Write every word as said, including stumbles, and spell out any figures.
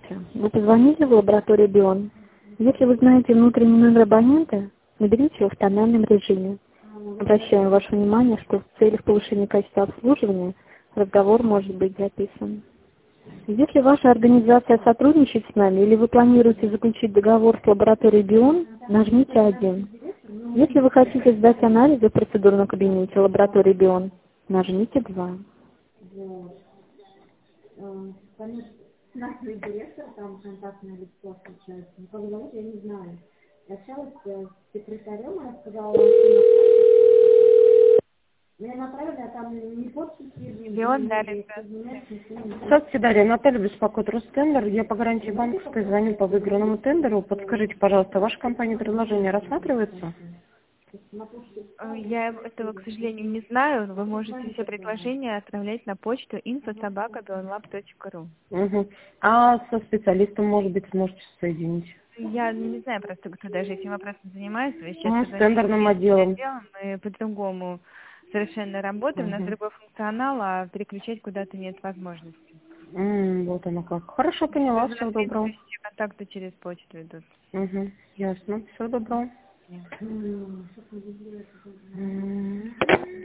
Здравствуйте. Вы позвонили в лабораторию Бион. Если вы знаете внутренний номер абонента, наберите его в тональном режиме. Обращаем ваше внимание, что в целях повышения качества обслуживания разговор может быть записан. Если ваша организация сотрудничает с нами или вы планируете заключить договор с лабораторией Бион, нажмите один. Если вы хотите сдать анализы в процедурном кабинете лаборатории Бион, нажмите два. Нашего директора, там контактное лицо встречается. Никого зовут, я не знаю. Общалась с секретарем, она сказала, меня направили, а там не подписи. Бион, Дарья. Здравствуйте, Дарья. Наталья беспокоит Ростендер. Я по гарантии банковской звоню по выигранному тендеру. Подскажите, пожалуйста, ваша компания предложение рассматривается? Я этого, к сожалению, не знаю. Вы можете все предложения отправлять на почту инфо собака бионлаб точка ру. Угу. А со специалистом, может быть, сможете соединить? Я не знаю просто, кто даже этим вопросом занимается. Вы сейчас Ну, с позвонили тендерным в отделом. отдел, мы по-другому совершенно работаем, у нас Угу. другой функционал, а переключать куда-то нет возможности. М, вот оно как. Хорошо, поняла. Всего доброго. Все контакты через почту идут. Угу. Ясно. Всего доброго. Нет. М.